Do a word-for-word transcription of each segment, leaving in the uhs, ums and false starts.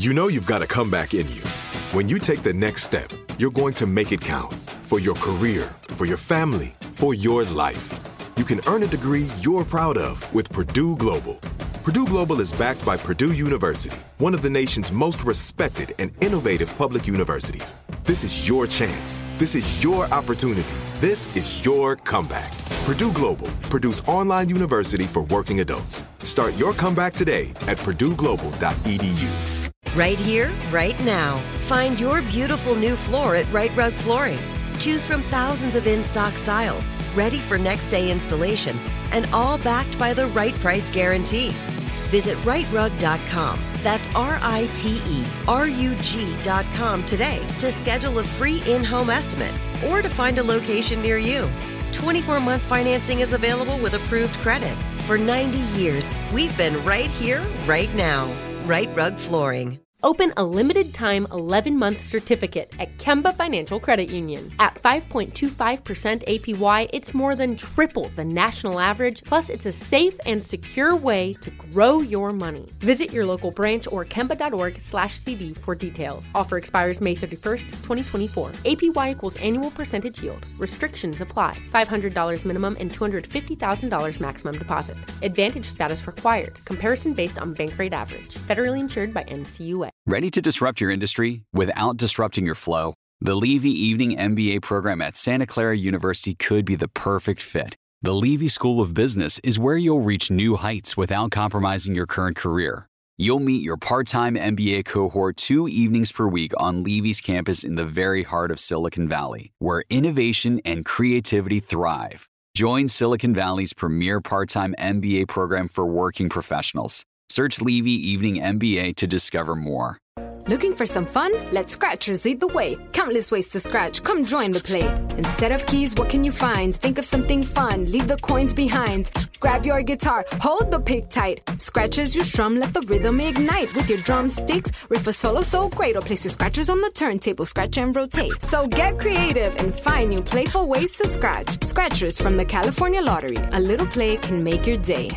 You know you've got a comeback in you. When you take the next step, you're going to make it count. For your career, for your family, for your life. You can earn a degree you're proud of with Purdue Global. Purdue Global is backed by Purdue University, one of the nation's most respected and innovative public universities. This is your chance. This is your opportunity. This is your comeback. Purdue Global, Purdue's online university for working adults. Start your comeback today at purdue global dot e d u. Right here, right now. Find your beautiful new floor at Rite Rug Flooring. Choose from thousands of in-stock styles, ready for next day installation, and all backed by the right price guarantee. Visit rite rug dot com. That's R I T E R U G dot com today to schedule a free in-home estimate or to find a location near you. twenty-four month financing is available with approved credit. For ninety years, we've been right here, right now. Rite Rug Flooring. Open a limited-time eleven-month certificate at Kemba Financial Credit Union. At five point two five percent A P Y, it's more than triple the national average, plus it's a safe and secure way to grow your money. Visit your local branch or kemba.org slash CD for details. Offer expires May thirty-first, twenty twenty-four. A P Y equals annual percentage yield. Restrictions apply. five hundred dollars minimum and two hundred fifty thousand dollars maximum deposit. Advantage status required. Comparison based on bank rate average. Federally insured by N C U A. Ready to disrupt your industry without disrupting your flow? The Levy Evening M B A program at Santa Clara University could be the perfect fit. The Levy School of Business is where you'll reach new heights without compromising your current career. You'll meet your part-time M B A cohort two evenings per week on Levy's campus in the very heart of Silicon Valley, where innovation and creativity thrive. Join Silicon Valley's premier part-time M B A program for working professionals. Search Levy Evening M B A to discover more. Looking for some fun? Let Scratchers lead the way. Countless ways to scratch. Come join the play. Instead of keys, what can you find? Think of something fun. Leave the coins behind. Grab your guitar. Hold the pick tight. Scratch as you strum. Let the rhythm ignite. With your drumsticks, riff a solo so great. Or place your scratchers on the turntable. Scratch and rotate. So get creative and find new playful ways to scratch. Scratchers from the California Lottery. A little play can make your day.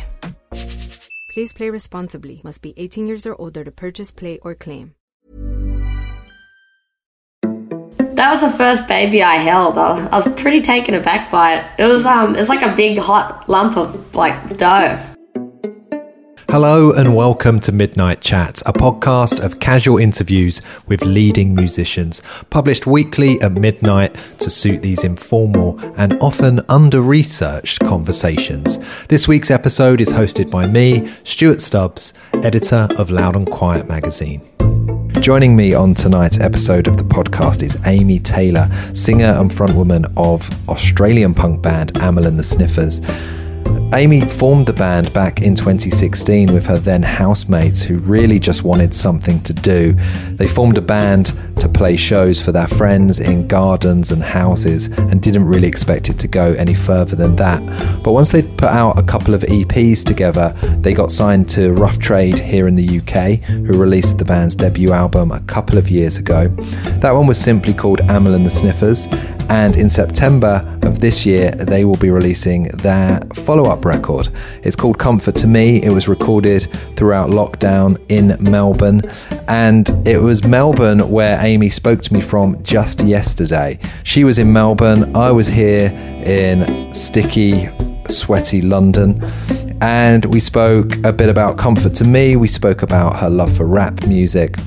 Please play responsibly. Must be eighteen years or older to purchase, play, or claim. That was the first baby I held. I was, I was pretty taken aback by it. It was um, it's like a big hot lump of like dough. Hello and welcome to Midnight Chats, a podcast of casual interviews with leading musicians, published weekly at midnight to suit these informal and often under-researched conversations. This week's episode is hosted by me, Stuart Stubbs, editor of Loud and Quiet magazine. Joining me on tonight's episode of the podcast is Amy Taylor, singer and frontwoman of Australian punk band Amyl and the Sniffers. Amy formed the band back in twenty sixteen with her then housemates who really just wanted something to do. They formed a band to play shows for their friends in gardens and houses and didn't really expect it to go any further than that. But once they'd put out a couple of E Ps together, they got signed to Rough Trade here in the U K, who released the band's debut album a couple of years ago. That one was simply called Amyl and the Sniffers, and in September of this year they will be releasing their follow-up record. It's called Comfort to Me. It was recorded throughout lockdown in Melbourne, and it was Melbourne where Amy spoke to me from just yesterday. She was in Melbourne, I was here in sticky, sweaty London, and we spoke a bit about Comfort to Me. We spoke about her love for rap music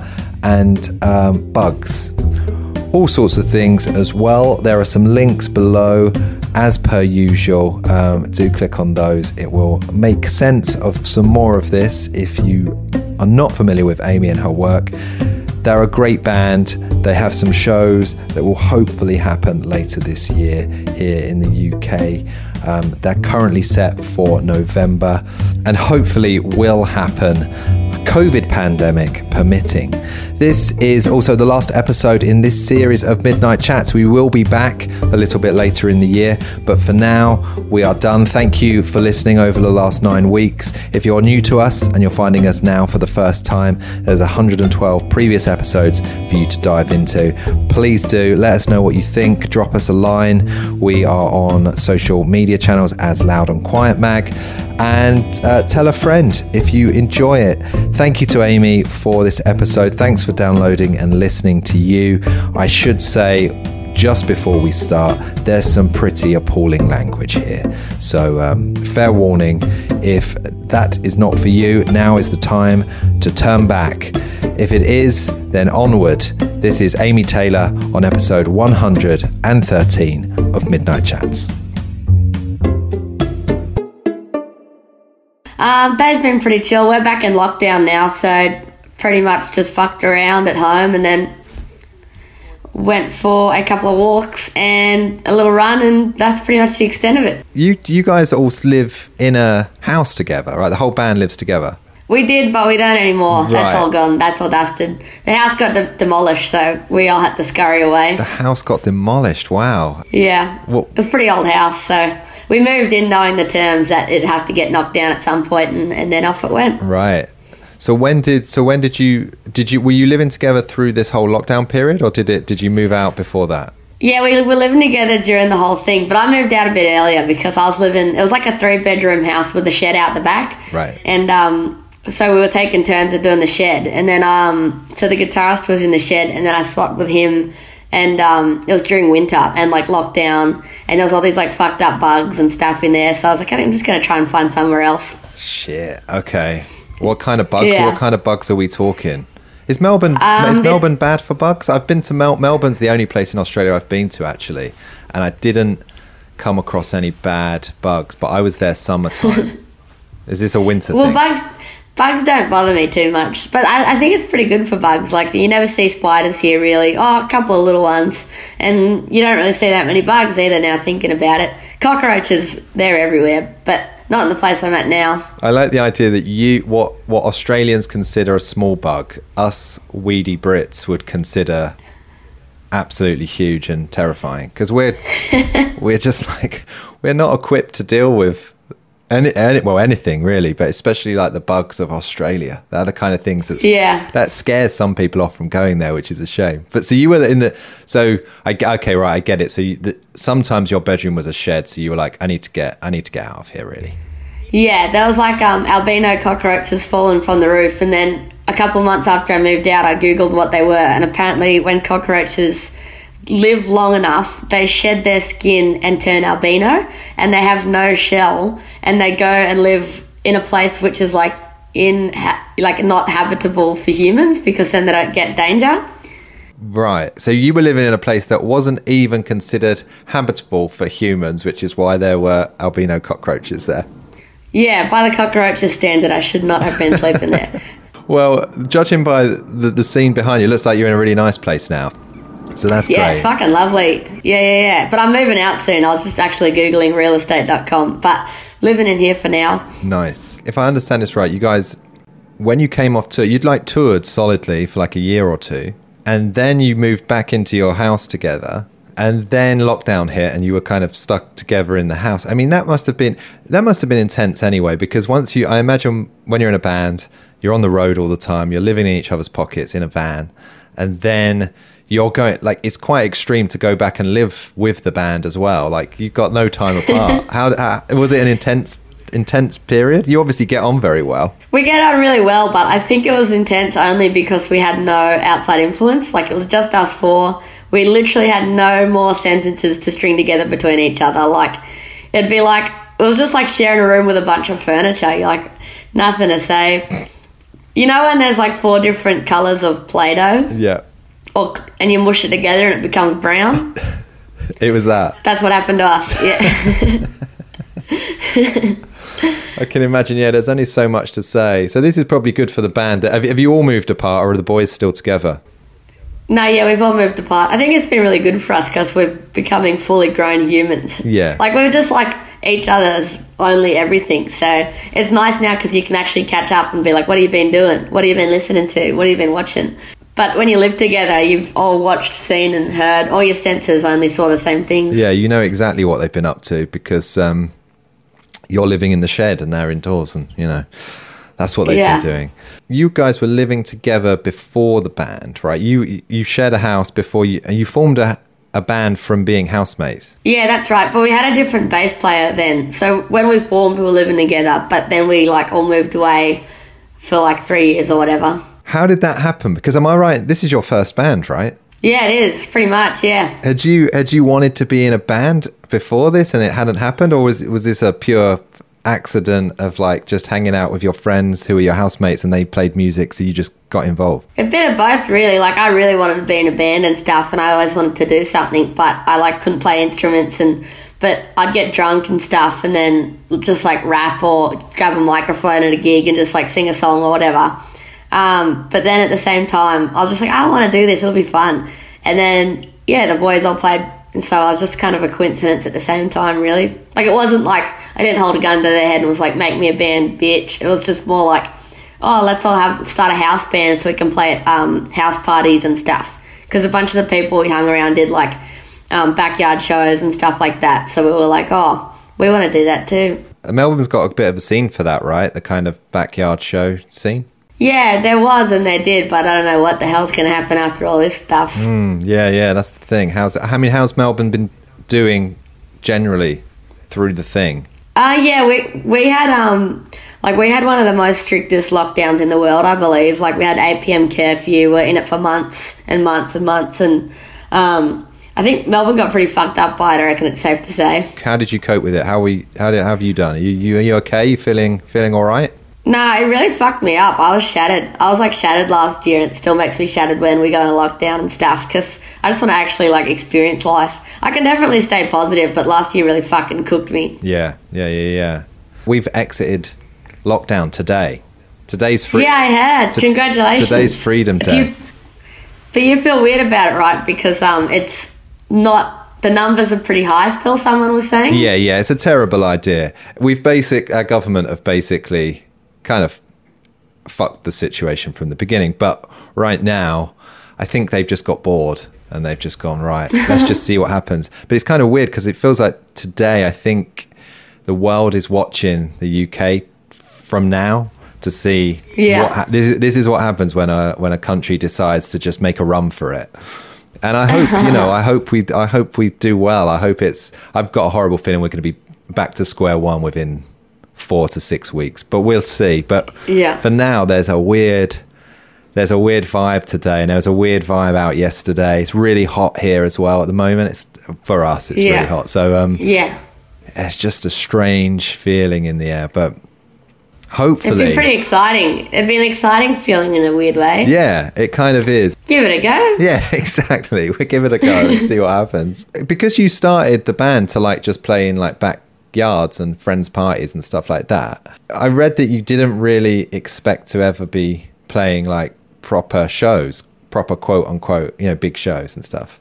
and um, bugs. All sorts of things as well. There are some links below as per usual. Um, do click on those. It will make sense of some more of this if you are not familiar with Amy and her work. They're a great band. They have some shows that will hopefully happen later this year here in the U K. Um, they're currently set for November and hopefully will happen, COVID pandemic permitting. This is also the last episode in this series of Midnight Chats. We will be back a little bit later in the year, but for now, we are done. Thank you for listening over the last nine weeks. If you're new to us and you're finding us now for the first time, there's one hundred twelve previous episodes for you to dive into. Please do let us know what you think. Drop us a line. We are on social media channels as Loud and Quiet Mag, and uh, tell a friend if you enjoy it. Thank thank you to Amy for this episode. Thanks for downloading and listening to you. I should say, just before we start, there's some pretty appalling language here. So um, fair warning, if that is not for you, now is the time to turn back. If it is, then onward. This is Amy Taylor on episode one hundred thirteen of Midnight Chats. Um, day's been pretty chill. We're back in lockdown now, so pretty much just fucked around at home and then went for a couple of walks and a little run, and that's pretty much the extent of it. You you guys all live in a house together, right? The whole band lives together. We did, but we don't anymore. Right. That's all gone. That's all dusted. The house got de- demolished, so we all had to scurry away. The house got demolished. Wow. Yeah. Well, it was a pretty old house, so we moved in knowing the terms that it'd have to get knocked down at some point, and, and then off it went. Right. So when did so when did you did you were you living together through this whole lockdown period, or did it did you move out before that? Yeah, we were living together during the whole thing, but I moved out a bit earlier because I was living. It was like a three bedroom house with a shed out the back. Right. And um, so we were taking turns of doing the shed, and then um, so the guitarist was in the shed, and then I swapped with him. And um, it was during winter and like lockdown, and there was all these like fucked up bugs and stuff in there. So I was like, I'm just gonna try and find somewhere else. Shit. Okay. What kind of bugs? Yeah. What kind of bugs are we talking? Is Melbourne Um, is the- Melbourne bad for bugs? I've been to Mel- Melbourne's the only place in Australia I've been to actually, and I didn't come across any bad bugs. But I was there summertime. Is this a winter Well, thing? bugs bugs don't bother me too much, but I, I think it's pretty good for bugs. Like you never see spiders here really. Oh, a couple of little ones, and you don't really see that many bugs either. Now thinking about it, cockroaches they're everywhere, but not in the place I'm at now. I like the idea that you what what Australians consider a small bug, us weedy Brits would consider absolutely huge and terrifying, because we're we're just like we're not equipped to deal with any, any well anything really, but especially like the bugs of Australia. They're the kind of things that Yeah. that scares some people off from going there, which is a shame. But so you were in the so I okay right I get it. So you, the, sometimes your bedroom was a shed, so you were like I need to get I need to get out of here really. Yeah, there was like um, albino cockroaches falling from the roof, and then a couple of months after I moved out, I googled what they were, and apparently when cockroaches live long enough, they shed their skin and turn albino, and they have no shell, and they go and live in a place which is like in like not habitable for humans, because then they don't get danger. Right. So you were living in a place that wasn't even considered habitable for humans, which is why there were albino cockroaches there. Yeah, by the cockroaches standard, I should not have been sleeping there. Well, judging by the, the scene behind you, it looks like you're in a really nice place now. So that's Yeah, great. it's fucking lovely. Yeah, yeah, yeah. But I'm moving out soon. I was just actually Googling real estate dot com, but living in here for now. Nice. If I understand this right, you guys, when you came off tour, you'd like toured solidly for like a year or two, and then you moved back into your house together, and then lockdown hit and you were kind of stuck together in the house. I mean, that must have been that must have been intense anyway, because once you, I imagine when you're in a band, you're on the road all the time, you're living in each other's pockets in a van, and then you're going, like, it's quite extreme to go back and live with the band as well. Like, you've got no time apart. how, how was it an intense intense period? You obviously get on very well. We get on really well, but I think it was intense only because we had no outside influence. Like, it was just us four. We literally had no more sentences to string together between each other. Like, it'd be like, it was just like sharing a room with a bunch of furniture. You're like, nothing to say. You know when there's like four different colours of Play-Doh? Yeah. Or, and you mush it together and it becomes brown? It was that. That's what happened to us, yeah. I can imagine, yeah, there's only so much to say. So this is probably good for the band. Have, have you all moved apart, or are the boys still together? No, yeah, we've all moved apart. I think it's been really good for us because we're becoming fully grown humans. Yeah. Like, we're just like each other's only everything. So it's nice now because you can actually catch up and be like, what have you been doing? What have you been listening to? What have you been watching? But when you live together, you've all watched, seen and heard. All your senses only saw the same things. Yeah, you know exactly what they've been up to because um, you're living in the shed and they're indoors, and, you know, that's what they've Yeah. been doing. You guys were living together before the band, right? You you shared a house before you... You formed a, a band from being housemates. Yeah, that's right. But we had a different bass player then. So when we formed, we were living together. But then we, like, all moved away for like three years or whatever. How did that happen? Because am I right? This is your first band, right? Yeah, it is, pretty much, yeah. Had you had you wanted to be in a band before this and it hadn't happened, or was was this a pure accident of like just hanging out with your friends who were your housemates and they played music, so you just got involved? A bit of both, really. Like, I really wanted to be in a band and stuff, and I always wanted to do something, but I like couldn't play instruments, and but I'd get drunk and stuff and then just like rap or grab a microphone at a gig and just like sing a song or whatever. Um, but then at the same time, I was just like, I want to do this, it'll be fun. And then, yeah, the boys all played, and so I was just kind of a coincidence at the same time, really. Like, it wasn't like I didn't hold a gun to their head and was like, make me a band, bitch. It was just more like, oh, let's all have start a house band so we can play at um, house parties and stuff. Because a bunch of the people we hung around did, like, um, backyard shows and stuff like that. So we were like, oh, we want to do that too. Melbourne's got a bit of a scene for that, right? The kind of backyard show scene? Yeah, there was and they did, but I don't know what the hell's going to happen after all this stuff. Mm, yeah, yeah, that's the thing. How's I mean, how's Melbourne been doing generally through the thing? Uh, yeah, we we had um like we had one of the most strictest lockdowns in the world, I believe. Like, we had eight p.m. curfew. We're in it for months and months and months, and um, I think Melbourne got pretty fucked up by it. I reckon it's safe to say. How did you cope with it? How we how, did, how have you done? Are you, you are you okay? You feeling feeling all right? Nah, it really fucked me up. I was shattered. I was like shattered last year, and it still makes me shattered when we go into lockdown and stuff, because I just want to actually like experience life. I can definitely stay positive, but last year really fucking cooked me. Yeah, yeah, yeah, yeah. We've exited lockdown today. Today's free. Yeah, I had. T- Congratulations. Today's Freedom Day. You, but you feel weird about it, right? Because um, it's not... The numbers are pretty high still, someone was saying. Yeah, yeah, it's a terrible idea. We've basic... Our government have basically kind of fucked the situation from the beginning. But right now, I think they've just got bored and they've just gone, right, let's just see what happens. But it's kind of weird because it feels like today, I think the world is watching the U K from now to see yeah. what ha- this is, this is what happens when a when a country decides to just make a run for it. And I hope, you know, I hope we I hope we do well. I hope it's I've got a horrible feeling we're going to be back to square one within four to six weeks, but we'll see. But yeah. for now, there's a weird there's a weird vibe today, and there was a weird vibe out yesterday. It's really hot here as well at the moment. It's for us, it's yeah. really hot. So um, yeah, it's just a strange feeling in the air, but hopefully... It's been pretty exciting. It'd be an exciting feeling in a weird way. Yeah, it kind of is. Give it a go. Yeah, exactly. We'll give it a go and see what happens. Because you started the band to like just play in like backyards and friends' parties and stuff like that, I read that you didn't really expect to ever be playing like proper shows, proper quote unquote, you know, big shows and stuff.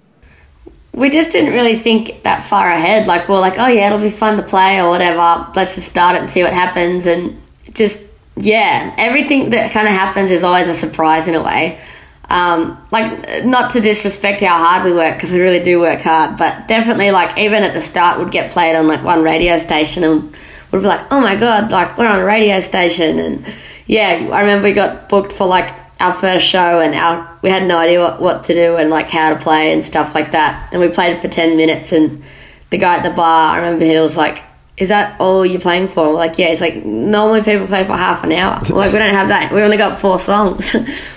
We just didn't really think that far ahead. Like, we're like, oh yeah, it'll be fun to play or whatever. Let's just start it and see what happens. And just, yeah, everything that kind of happens is always a surprise in a way. Um, like, not to disrespect how hard we work, because we really do work hard, but definitely, like, even at the start, we'd get played on, like, one radio station and we'd be like, oh my God, like, we're on a radio station. And yeah, I remember we got booked for, like, our first show, and our we had no idea what, what to do and like how to play and stuff like that. And we played for ten minutes, and the guy at the bar, I remember he was like, is that all you're playing for? We're like, yeah. He's like, normally people play for half an hour. We're like, we don't have that. We only got four songs.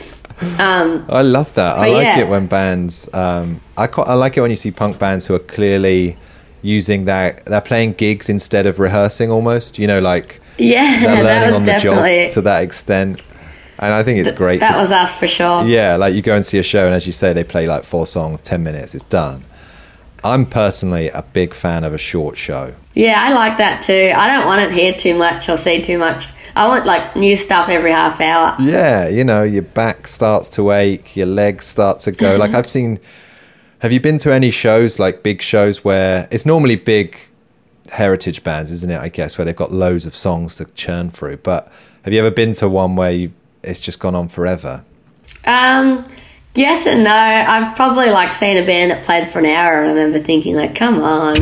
um, I love that. I like yeah. it when bands, um, I, ca- I like it when you see punk bands who are clearly using that, they're playing gigs instead of rehearsing almost, you know, like yeah, they're learning that was on the definitely job to that extent. And I think it's th- great. That to, was us for sure. Yeah, like you go and see a show, and as you say, they play like four songs, ten minutes, it's done. I'm personally a big fan of a short show. Yeah, I like that too. I don't want to hear too much or see too much. I want like new stuff every half hour. Yeah, you know, your back starts to ache, your legs start to go. Like I've seen, have you been to any shows, like big shows where it's normally big heritage bands, isn't it, I guess, where they've got loads of songs to churn through. But have you ever been to one where you it's just gone on forever? Um, yes and no. I've probably like seen a band that played for an hour, and I remember thinking like, come on.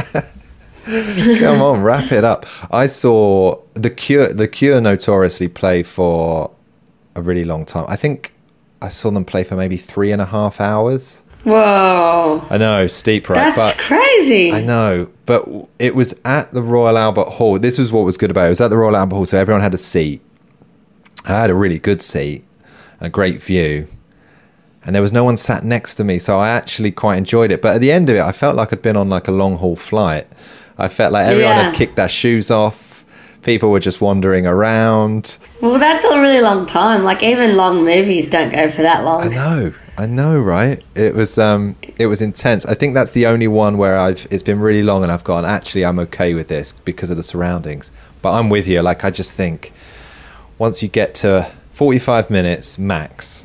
Come on, wrap it up. I saw The Cure, The Cure notoriously play for a really long time. I think I saw them play for maybe three and a half hours. Whoa. I know, steep, right? That's but crazy. I know, but it was at the Royal Albert Hall. This was what was good about it. It was at the Royal Albert Hall, so everyone had a seat. I had a really good seat, a great view, and there was no one sat next to me, so I actually quite enjoyed it. But at the end of it, I felt like I'd been on like a long haul flight. I felt like everyone Yeah. had kicked their shoes off. People were just wandering around. Well, that's a really long time. Like, even long movies don't go for that long. I know, I know, right? It was, um, it was intense. I think that's the only one where I've it's been really long, and I've gone, actually, I'm okay with this because of the surroundings. But I'm with you. Like, I just think once you get to forty-five minutes max,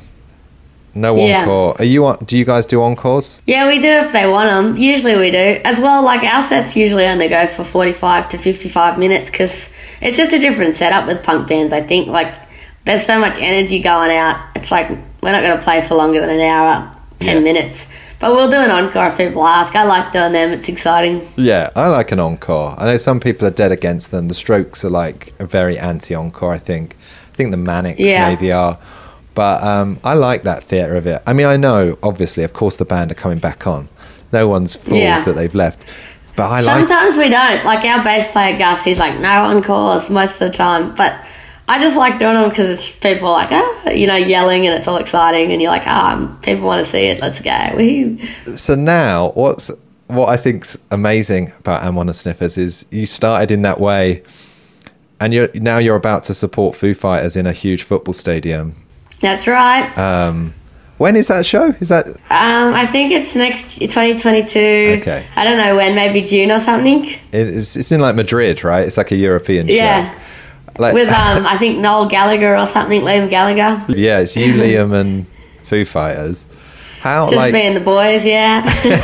no Yeah. encore. Are you on? Do you guys do encores? Yeah, we do if they want them. Usually we do. As well, like, our sets usually only go for forty-five to fifty-five minutes because it's just a different setup with punk bands, I think. Like, there's so much energy going out. It's like, we're not going to play for longer than an hour, ten Yeah. minutes. But we'll do an encore if people ask. I like doing them. It's exciting. Yeah, I like an encore. I know some people are dead against them. The Strokes are like a very anti-encore, I think. I think the Manics Yeah. maybe are. But um, I like that theatre of it. I mean, I know, obviously, of course, the band are coming back on. No one's fooled Yeah. that they've left. But I like... Sometimes we don't. Like, our bass player, Gus, he's like, no encores most of the time. But I just like doing them because it's people like, ah, you know, yelling and it's all exciting. And you're like, ah, people want to see it. Let's go. Woohoo. So now, what's what I think's amazing about Am on the Sniffers is you started in that way, and you're now you're about to support Foo Fighters in a huge football stadium. That's right. Um, when is that show? Is that Um, I think it's next twenty twenty-two. Okay. I don't know when, maybe June or something. it's? It's in like Madrid, right? It's like a European Yeah. show. Like, With, um, I think Noel Gallagher or something, Liam Gallagher. yeah, it's you, Liam, and Foo Fighters. How Just like me and the boys, yeah.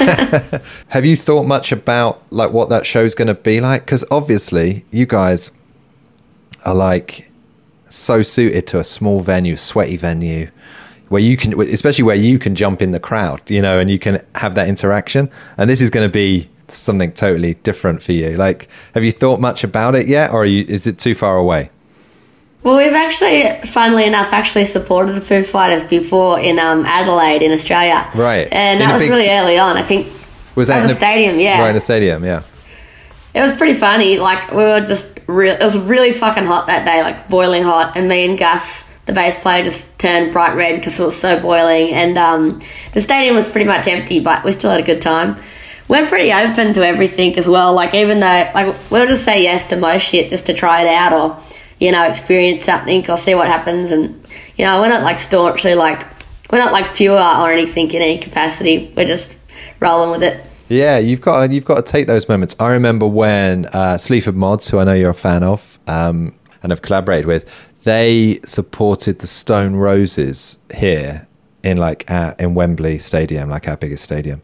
have you thought much about like what that show's going to be like? Because obviously you guys are like so suited to a small venue, sweaty venue, where you can, especially where you can jump in the crowd, you know, and you can have that interaction. And this is going to be something totally different for you. Like, have you thought much about it yet, or are you, is it too far away? Well, we've actually, funnily enough, actually supported the Foo Fighters before in um, Adelaide in Australia. Right. And In that a was big really s- early on. I think Was that at in the stadium, yeah. Right, in the stadium, yeah. It was pretty funny. Like, we were just real. It was really fucking hot that day, like boiling hot. And me and Gus, the bass player, just turned bright red because it was so boiling. And um, the stadium was pretty much empty, but we still had a good time. We're pretty open to everything as well. Like, even though, like, we'll just say yes to most shit just to try it out or, you know, experience something or see what happens. And, you know, we're not like staunchly like, we're not like pure or anything in any capacity. We're just rolling with it. Yeah, you've got to, you've got to take those moments. I remember when uh, Sleaford Mods, who I know you're a fan of um, and have collaborated with, they supported the Stone Roses here in like uh, in Wembley Stadium, like our biggest stadium.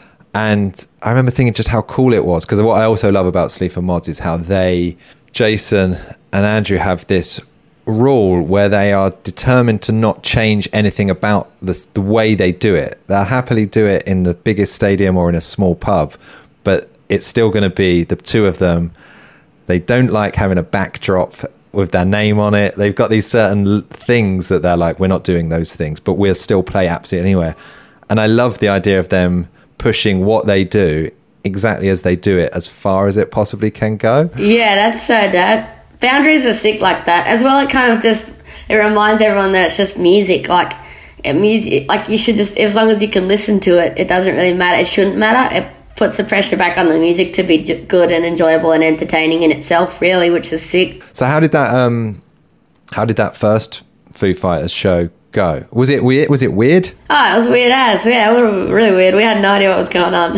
And I remember thinking just how cool it was, because what I also love about Sleaford Mods is how they, Jason and Andrew, have this rule where they are determined to not change anything about the, the way they do it. They'll happily do it in the biggest stadium or in a small pub, but it's still going to be the two of them. They don't like having a backdrop with their name on it. They've got these certain l- things that they're like, we're not doing those things, but we'll still play absolutely anywhere. And I love the idea of them pushing what they do exactly as they do it, as far as it possibly can go. Yeah, that's so dope. Boundaries are sick like that. As well, it kind of just, it reminds everyone that it's just music. Like, it, music, like you should just, as long as you can listen to it, it doesn't really matter. It shouldn't matter. It puts the pressure back on the music to be j- good and enjoyable and entertaining in itself, really, which is sick. So how did that um how did that first Foo Fighters show go? Was it weird? Was it weird? Oh, it was weird as. Yeah, it was really weird. We had no idea what was going on.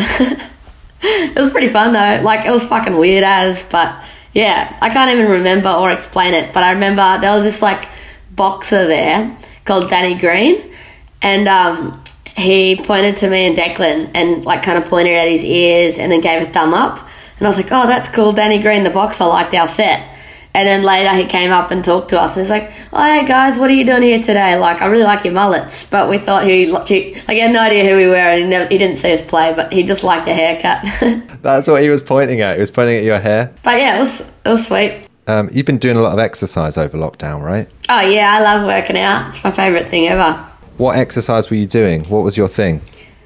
It was pretty fun, though. Like, it was fucking weird as, but yeah, I can't even remember or explain it, but I remember there was this, like, boxer there called Danny Green, and um, he pointed to me and Declan and, like, kind of pointed at his ears and then gave a thumb up, and I was like, oh, that's cool, Danny Green, the boxer, liked our set. And then later he came up and talked to us and was like, oh, hey guys, what are you doing here today? Like, I really like your mullets. But we thought he, he like, he had no idea who we were, and he, never, he didn't see us play, but he just liked the haircut. That's what he was pointing at. He was pointing at your hair. But yeah, it was, it was sweet. Um, you've been doing a lot of exercise over lockdown, right? Oh yeah, I love working out. It's my favourite thing ever. What exercise were you doing? What was your thing?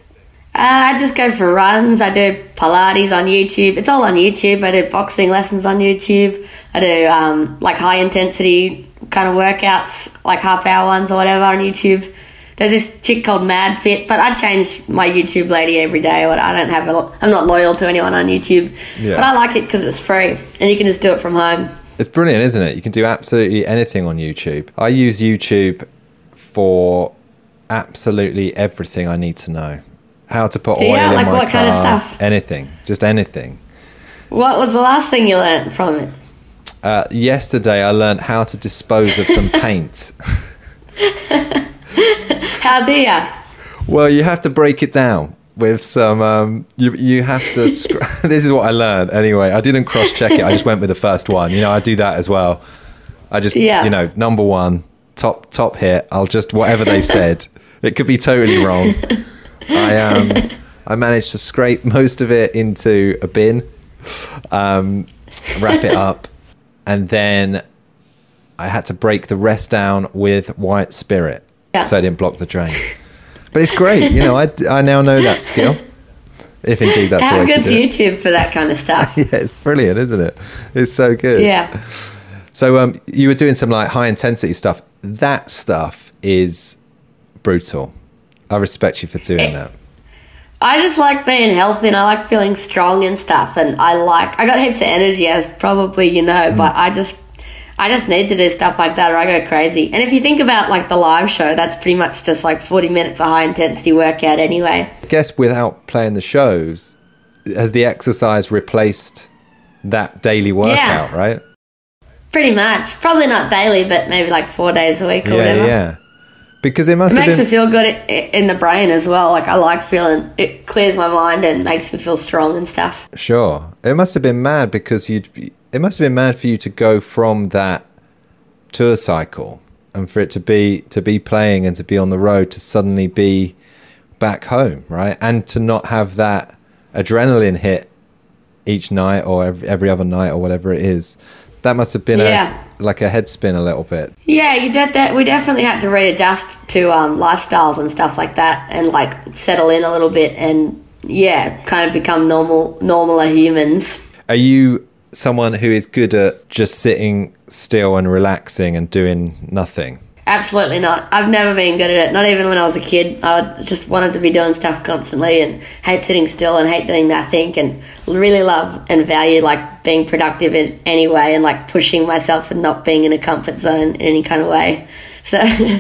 Uh, I just go for runs. I do Pilates on YouTube. It's all on YouTube. I do boxing lessons on YouTube. I do um, like high intensity kind of workouts, like half hour ones or whatever on YouTube. There's this chick called Mad Fit, but I change my YouTube lady every day. I don't have a, I'm not loyal to anyone on YouTube, Yeah. but I like it because it's free and you can just do it from home. It's brilliant, isn't it? You can do absolutely anything on YouTube. I use YouTube for absolutely everything I need to know. How to put Do you? oil in Like my what car. kind of stuff? Anything. Just anything. What was the last thing you learnt from it? Uh, yesterday I learned how to dispose of some paint. How do ya? Well, you have to break it down with some. Um, you you have to. Scr- this is what I learned. Anyway, I didn't cross check it. I just went with the first one. You know, I do that as well. I just, Yeah. you know, number one, top top hit. I'll just whatever they've said. It could be totally wrong. I um I managed to scrape most of it into a bin, um, wrap it up, and then I had to break the rest down with white spirit. Yeah. So I didn't block the drain. But it's great, you know, I, I now know that skill. If indeed that's the How way to good's do it. YouTube for that kind of stuff? Yeah, it's brilliant, isn't it? It's so good. Yeah. So um, you were doing some like high intensity stuff. That stuff is brutal. I respect you for doing It- that. I just like being healthy and I like feeling strong and stuff, and I like I got heaps of energy, as probably you know, Mm. but I just I just need to do stuff like that or I go crazy. And if you think about like the live show, that's pretty much just like forty minutes of high intensity workout anyway. I guess without playing the shows, has the exercise replaced that daily workout, right? Pretty much. Probably not daily, but maybe like four days a week or Yeah, whatever. yeah. Because it must It have makes been me feel good i- in the brain as well. Like I like feeling, it clears my mind and makes me feel strong and stuff. Sure. It must have been mad because you'd be, it must have been mad for you to go from that tour cycle and for it to be to be playing and to be on the road to suddenly be back home, right? And to not have that adrenaline hit each night or every, every other night or whatever it is. That must have been Yeah. a like a head spin a little bit. Yeah, you did that. We definitely had to readjust to um, lifestyles and stuff like that, and like settle in a little bit, and yeah, kind of become normal, normaler humans. Are you someone who is good at just sitting still and relaxing and doing nothing? Absolutely not. I've never been good at it. Not even when I was a kid. I just wanted to be doing stuff constantly and hate sitting still and hate doing nothing, and really love and value like being productive in any way and like pushing myself and not being in a comfort zone in any kind of way. So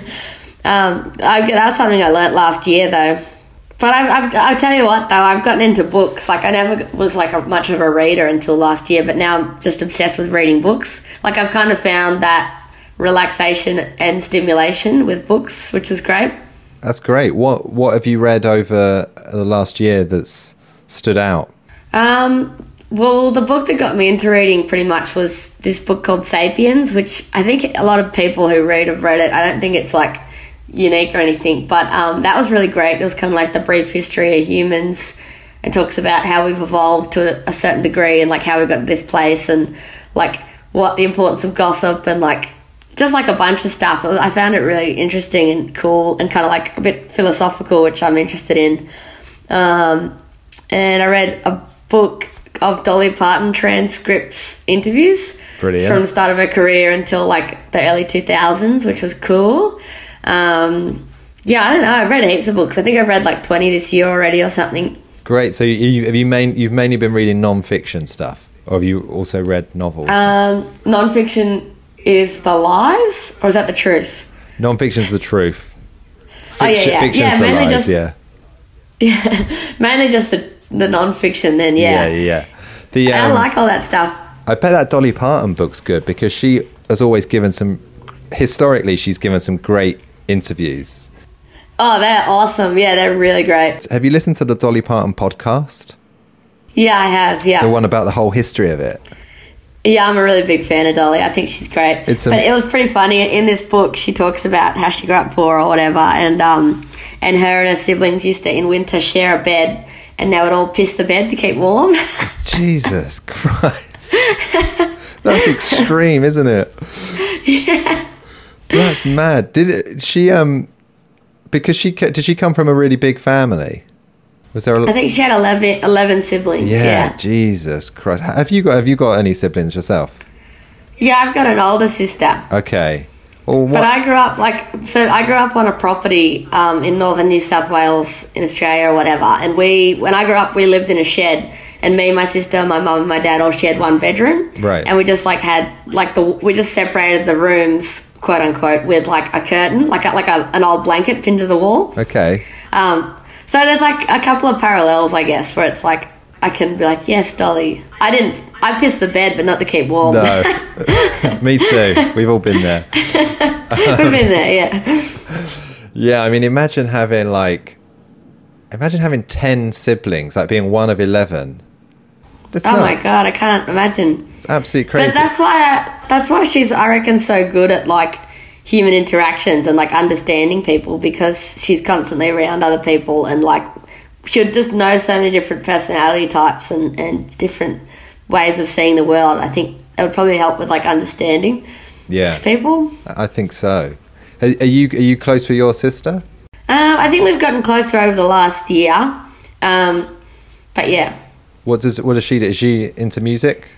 um, I, that's something I learnt last year though. But I've, I've, I'll tell you what though, I've gotten into books. Like I never was like a, much of a reader until last year, but now I'm just obsessed with reading books. Like I've kind of found that relaxation and stimulation with books, which is great. That's great. What what have you read over the last year that's stood out? Um, well, the book that got me into reading pretty much was this book called Sapiens, which I think a lot of people who read have read it. I don't think it's like unique or anything, but um, that was really great. It was kind of like the brief history of humans. It talks about how we've evolved to a certain degree and like how we got to this place and like what the importance of gossip and like just like a bunch of stuff. I found it really interesting and cool and kind of like a bit philosophical, which I'm interested in. Um, and I read a book of Dolly Parton transcripts interviews Brilliant. from the start of her career until like the early two thousands, which was cool. Um, yeah, I don't know. I've read heaps of books. I think I've read like twenty this year already or something. Great. So you, you have you main you've mainly been reading non-fiction stuff, or have you also read novels? Um, non-fiction is The Lies, or is that The Truth? Non-fiction's the truth. Oh, yeah, yeah. Fiction's Yeah, the mainly lies. just- yeah. Yeah, mainly just the, the non-fiction then, yeah. Yeah, yeah. The I um, like all that stuff. I bet that Dolly Parton book's good because she has always given some. Historically, she's given some great interviews. Oh, they're awesome. Yeah, they're really great. Have you listened to the Dolly Parton podcast? Yeah, I have, yeah. The one about the whole history of it. Yeah, I'm a really big fan of Dolly. I think she's great. It's a- but it was pretty funny. In this book, she talks about how she grew up poor or whatever, and um, and her and her siblings used to, in winter, share a bed, and they would all piss the bed to keep warm. Jesus Christ. That's extreme, isn't it? Yeah. That's mad. Did it, she um because she ca- did she come from a really big family? Was there a I think she had eleven, eleven siblings. yeah, Yeah. Jesus Christ. Have you got have you got any siblings yourself? Yeah, I've got an older sister. Okay. Or what? But I grew up like so. I grew up on a property um, in northern New South Wales, in Australia or whatever. And we, when I grew up, we lived in a shed. And me, my sister, my mum, and my dad all shared one bedroom. Right. And we just like had like the we just separated the rooms, quote unquote, with like a curtain, like a, like a, an old blanket pinned to the wall. Okay. Um. So there's like a couple of parallels, I guess, where it's like I can be like, yes, Dolly. I didn't. I pissed the bed, but not to keep warm. No. Me too. We've all been there. We've been there, yeah. Yeah, I mean, imagine having like, imagine having ten siblings, like being one of eleven. That's oh nuts. my god, I can't imagine. It's absolutely crazy. But that's why I, that's why she's, I reckon, so good at like human interactions and like understanding people, because she's constantly around other people and like she'll just know so many different personality types and, and different ways of seeing the world. I think it would probably help with like understanding yeah. people. I think so. Are, are you are you close with your sister? Um, I think we've gotten closer over the last year. Um, but yeah. What does what does she do? Is she into music?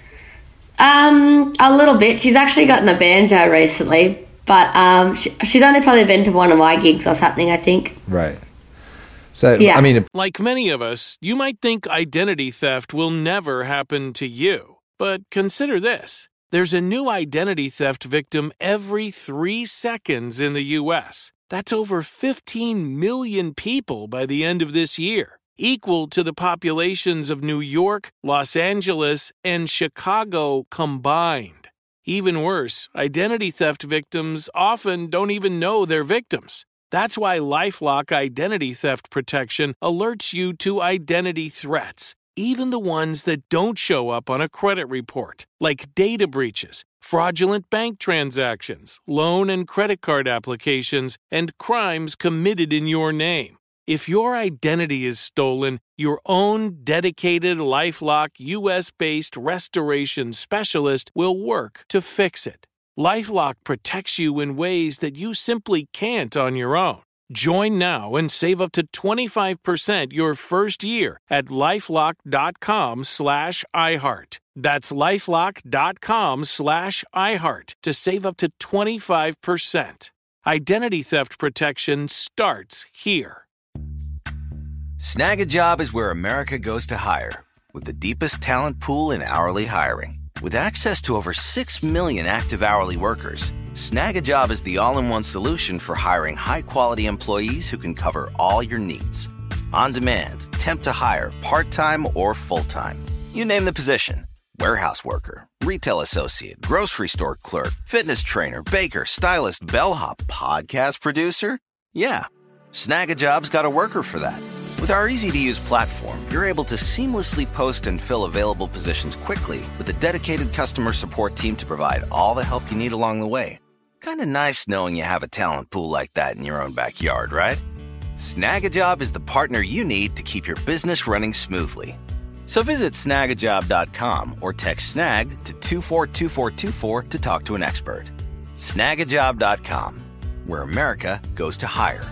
Um, a little bit. She's actually gotten a banjo recently, but um, she, she's only probably been to one of my gigs or something, I think. Right. So, yeah. I mean... Like many of us, you might think identity theft will never happen to you. But consider this. There's a new identity theft victim every three seconds in the U S. That's over fifteen million people by the end of this year, equal to the populations of New York, Los Angeles, and Chicago combined. Even worse, identity theft victims often don't even know they're victims. That's why LifeLock Identity Theft Protection alerts you to identity threats, even the ones that don't show up on a credit report, like data breaches, fraudulent bank transactions, loan and credit card applications, and crimes committed in your name. If your identity is stolen, your own dedicated LifeLock U S-based restoration specialist will work to fix it. LifeLock protects you in ways that you simply can't on your own. Join now and save up to twenty-five percent your first year at LifeLock.com slash iHeart. That's LifeLock.com slash iHeart to save up to twenty-five percent. Identity theft protection starts here. Snag a Job is where America goes to hire, with the deepest talent pool in hourly hiring. With access to over six million active hourly workers, Snag a Job is the all-in-one solution for hiring high-quality employees who can cover all your needs. On demand, temp to hire, part-time or full-time. You name the position. Warehouse worker, retail associate, grocery store clerk, fitness trainer, baker, stylist, bellhop, podcast producer. Yeah, Snag a Job's got a worker for that. With our easy-to-use platform, you're able to seamlessly post and fill available positions quickly with a dedicated customer support team to provide all the help you need along the way. Kind of nice knowing you have a talent pool like that in your own backyard, right? Snag a Job is the partner you need to keep your business running smoothly. So visit snag a job dot com or text SNAG to two four two four two four to talk to an expert. snag a job dot com, where America goes to hire.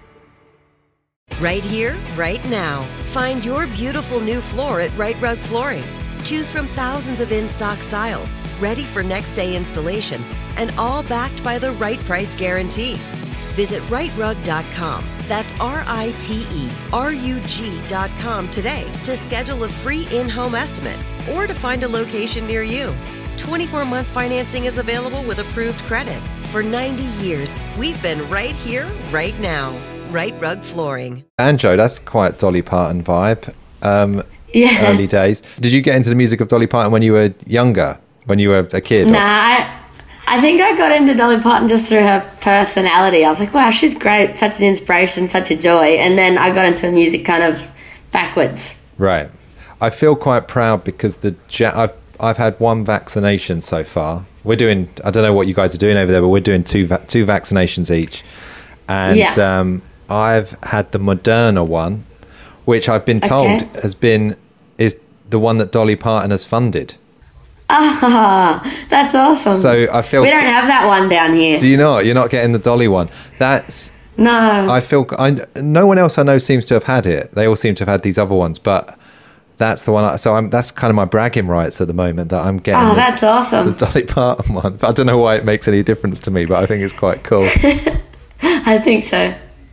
Right here, right now. Find your beautiful new floor at Right Rug Flooring. Choose from thousands of in-stock styles, ready for next day installation, and all backed by the right price guarantee. Visit right rug dot com. That's R I T E R U G dot com today to schedule a free in-home estimate or to find a location near you. twenty-four month financing is available with approved credit. For ninety years, we've been right here, right now. Right Rug Flooring. Banjo, that's quite Dolly Parton vibe. Um, Yeah. Early days. Did you get into the music of Dolly Parton when you were younger? When you were a kid? Nah, I, I think I got into Dolly Parton just through her personality. I was like, wow, she's great, such an inspiration, such a joy. And then I got into music kind of backwards. Right. I feel quite proud because the ja- I've I've had one vaccination so far. We're doing, I don't know what you guys are doing over there, but we're doing two va- two vaccinations each. And Yeah. um, I've had the Moderna one, which I've been told Okay. has been is the one that Dolly Parton has funded. Ah, that's awesome. So I feel we don't have that one down here. Do you not? You're not getting the Dolly one. That's No. I feel I, no one else I know seems to have had it. They all seem to have had these other ones, but That's the one. I, so I'm. That's kind of my bragging rights at the moment that I'm getting. Oh, the, that's awesome. The Dolly Parton one. I don't know why it makes any difference to me, but I think it's quite cool. I think so.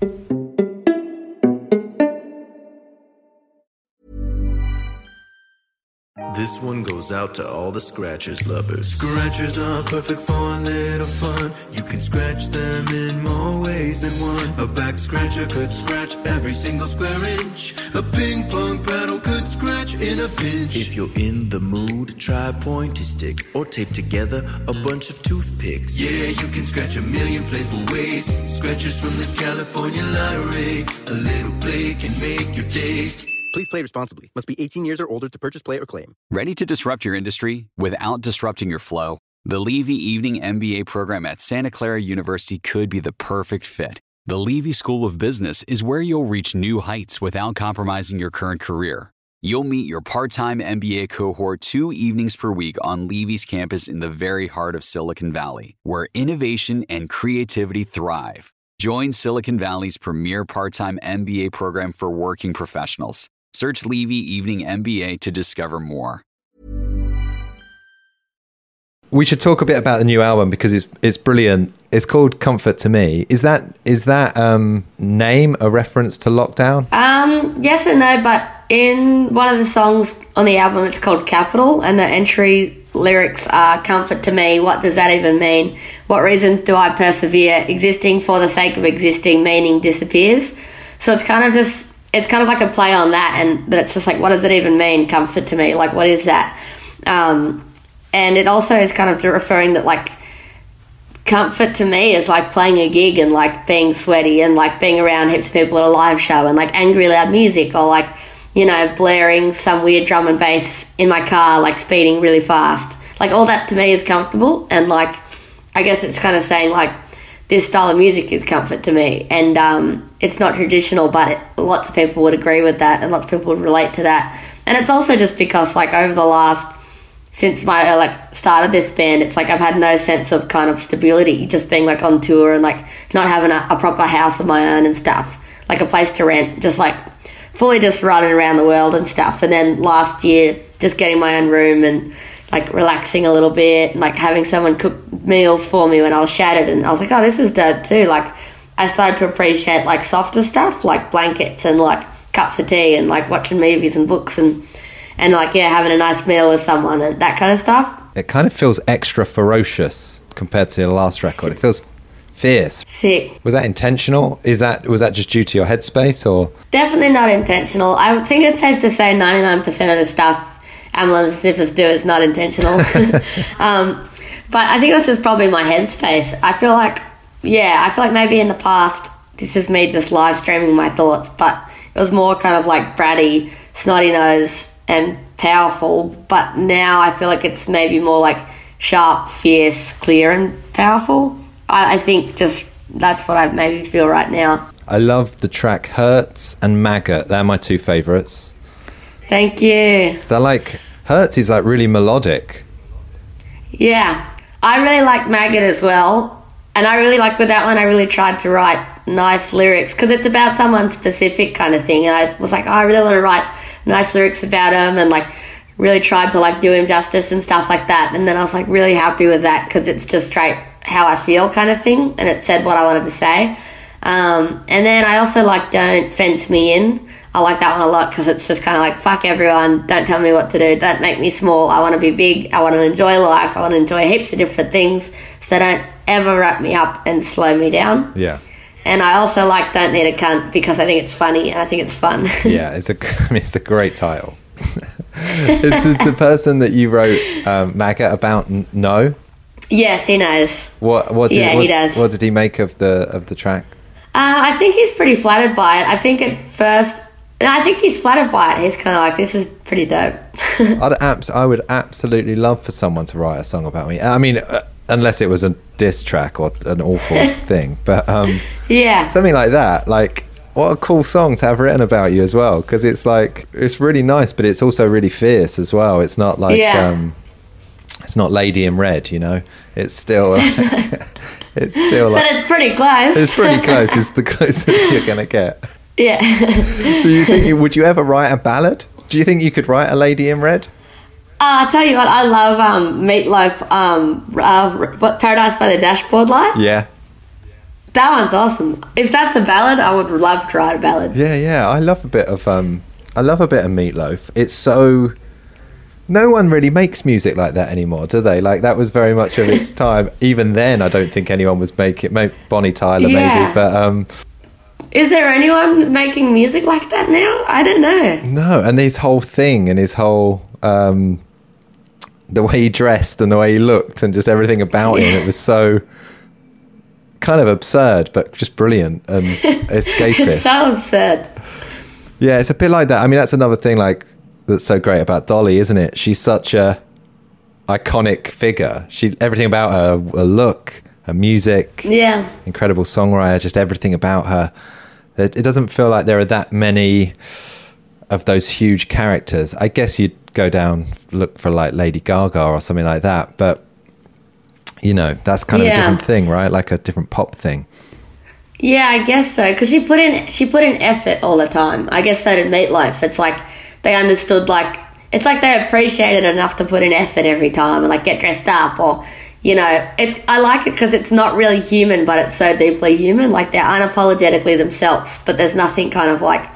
This one goes out to all the Scratchers lovers. Scratchers are perfect for a little fun. You can scratch them in more ways than one. A back scratcher could scratch every single square inch. A ping pong paddle could scratch in a pinch. If you're in the mood, try a pointy stick or tape together a bunch of toothpicks. Yeah, you can scratch a million playful ways. Scratchers from the California Lottery. A little play can make your day. Please play responsibly. Must be eighteen years or older to purchase, play, or claim. Ready to disrupt your industry without disrupting your flow? The Levy Evening M B A program at Santa Clara University could be the perfect fit. The Levy School of Business is where you'll reach new heights without compromising your current career. You'll meet your part-time M B A cohort two evenings per week on Levy's campus in the very heart of Silicon Valley, where innovation and creativity thrive. Join Silicon Valley's premier part-time M B A program for working professionals. Search Levy Evening M B A to discover more. We should talk a bit about the new album because it's it's brilliant. It's called Comfort to Me. Is that is that um, name a reference to lockdown? Um, yes and no, but in one of the songs on the album, it's called Capital, and the entry lyrics are "Comfort to me. What does that even mean? What reasons do I persevere? Existing for the sake of existing, meaning disappears." So it's kind of just. It's kind of like a play on that, and that it's just like, what does it even mean, comfort to me? Like, what is that? Um, and it also is kind of referring that, like, comfort to me is like playing a gig and, like, being sweaty and, like, being around heaps of people at a live show and, like, angry loud music or, like, you know, blaring some weird drum and bass in my car, like, speeding really fast. Like, all that to me is comfortable, and, like, I guess it's kind of saying, like, this style of music is comfort to me, and um, it's not traditional, but it, lots of people would agree with that, and lots of people would relate to that. And it's also just because, like, over the last, since my uh, like started this band, it's like I've had no sense of kind of stability, just being like on tour and like not having a, a proper house of my own and stuff, like a place to rent, just like fully just running around the world and stuff. And then last year, just getting my own room and like relaxing a little bit and like having someone cook meals for me when I was shattered, and I was like, oh, this is dope too. Like I started to appreciate like softer stuff like blankets and like cups of tea and like watching movies and books and and like yeah having a nice meal with someone and that kind of stuff. It kind of feels extra ferocious compared to the last record. It feels fierce. Sick. Was that intentional? Is that was that just due to your headspace or? Definitely not intentional. I think it's safe to say ninety-nine percent of the stuff Amyl and Sniffers do is not intentional. um, but I think this is probably my headspace. I feel like, yeah, I feel like maybe in the past, this is me just live streaming my thoughts, but it was more kind of like bratty, snotty nose and powerful. But now I feel like it's maybe more like sharp, fierce, clear and powerful. I, I think just that's what I maybe feel right now. I love the track Hurts and Maggot. They're my two favourites. Thank you. They're like, Hurts is like really melodic. Yeah. I really like Maggot as well. And I really like with that one, I really tried to write nice lyrics because it's about someone specific kind of thing. And I was like, oh, I really want to write nice lyrics about him and like really tried to like do him justice and stuff like that. And then I was like really happy with that because it's just straight how I feel kind of thing. And it said what I wanted to say. Um, and then I also like Don't Fence Me In. I like that one a lot because it's just kind of like, fuck everyone, don't tell me what to do, don't make me small, I want to be big, I want to enjoy life, I want to enjoy heaps of different things, so don't ever wrap me up and slow me down. Yeah. And I also like Don't Need a Cunt because I think it's funny and I think it's fun. Yeah, it's a, I mean, it's a great title. Does the person that you wrote um, Maggot about know? Yes, he knows. What? What did, yeah, what, he does. What did he make of the of the track? Uh, I think he's pretty flattered by it. I think at first... And I think he's flattered by it. He's kind of like, this is pretty dope. I'd abs- I would absolutely love for someone to write a song about me. I mean, uh, unless it was a diss track or an awful thing. But um, yeah, something like that. Like, what a cool song to have written about you as well. Because it's like, it's really nice, but it's also really fierce as well. It's not like, yeah. um, it's not Lady in Red, you know? It's still... Like, it's still like... But it's pretty close. It's pretty close. It's the closest you're going to get. Yeah. Do you think, would you ever write a ballad? Do you think you could write A Lady in Red? Uh, I tell you what, I love um, Meatloaf, um, uh, what, Paradise by the Dashboard Light. Yeah. That one's awesome. If that's a ballad, I would love to write a ballad. Yeah, yeah. I love a bit of um, I love a bit of Meatloaf. It's so. No one really makes music like that anymore, do they? Like that was very much of its time. Even then, I don't think anyone was making. Maybe Bonnie Tyler, Yeah. maybe, but um. Is there anyone making music like that now? I don't know. No, and his whole thing and his whole um, the way he dressed and the way he looked and just everything about him, it was so kind of absurd, but just brilliant and escapist. It's so absurd. Yeah, it's a bit like that. I mean, that's another thing like that's so great about Dolly, isn't it? She's such a iconic figure. She everything about her, her look, her music, Yeah. incredible songwriter, just everything about her. It, it doesn't feel like there are that many of those huge characters. I guess you'd go down, look for like Lady Gaga or something like that, but you know, that's kind of Yeah. a different thing, right? Like a different pop thing. Yeah, I guess so. Because she put in she put in effort all the time. I guess so did Meatloaf. It's like they understood, like it's like they appreciated enough to put in effort every time and like get dressed up, or you know, it's I like it because it's not really human, but it's so deeply human. Like they're unapologetically themselves, but there's nothing kind of like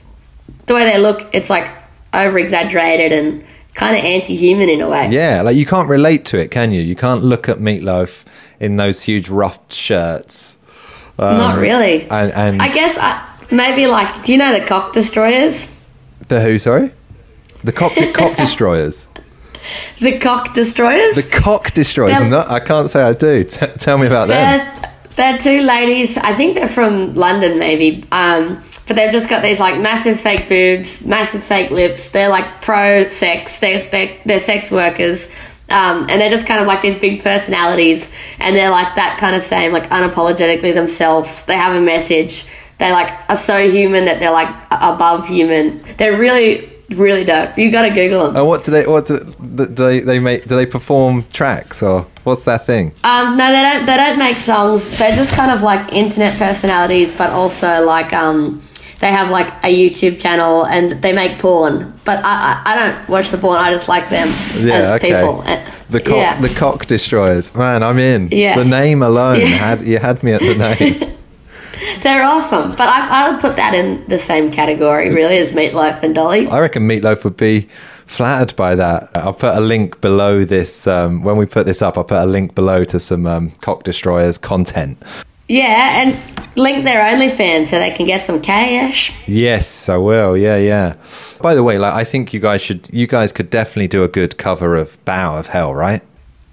the way they look. It's like over exaggerated and kind of anti-human in a way. Yeah, like you can't relate to it, can you? You can't look at Meatloaf in those huge ruffed shirts. Um, Not really. And, and I guess I, maybe like, do you know the Cock Destroyers? the who? Sorry, the cock the cock destroyers. The Cock Destroyers? The cock destroyers. They're- No, I can't say I do. T- tell me about them. They're, they're two ladies, I think they're from London maybe, um, but they've just got these like massive fake boobs, massive fake lips. They're like pro-sex, they're, they're, they're sex workers, um, and they're just kind of like these big personalities, and they're like that kind of same, like unapologetically themselves. They have a message. They like are so human that they're like above human. They're really, really dope. You got to Google them. And what do they? What do, do they? They make? Do they perform tracks or what's their thing? Um, no, they don't. They don't make songs. They're just kind of like internet personalities, but also like um, they have like a YouTube channel and they make porn. But I, I, I don't watch the porn. I just like them Yeah, as okay. people. The cock, yeah. the cock destroyers. Man, I'm in. Yes. The name alone Yeah. had you had me at the name. They're awesome. But I, I would put that in the same category, really, as Meatloaf and Dolly. I reckon Meatloaf would be flattered by that. I'll put a link below this. Um, when we put this up, I'll put a link below to some um, cock destroyers content. Yeah, and link their OnlyFans so they can get some cash. Yes, I will. Yeah, yeah. By the way, like I think you guys should. You guys could definitely do a good cover of "Bow of Hell," right?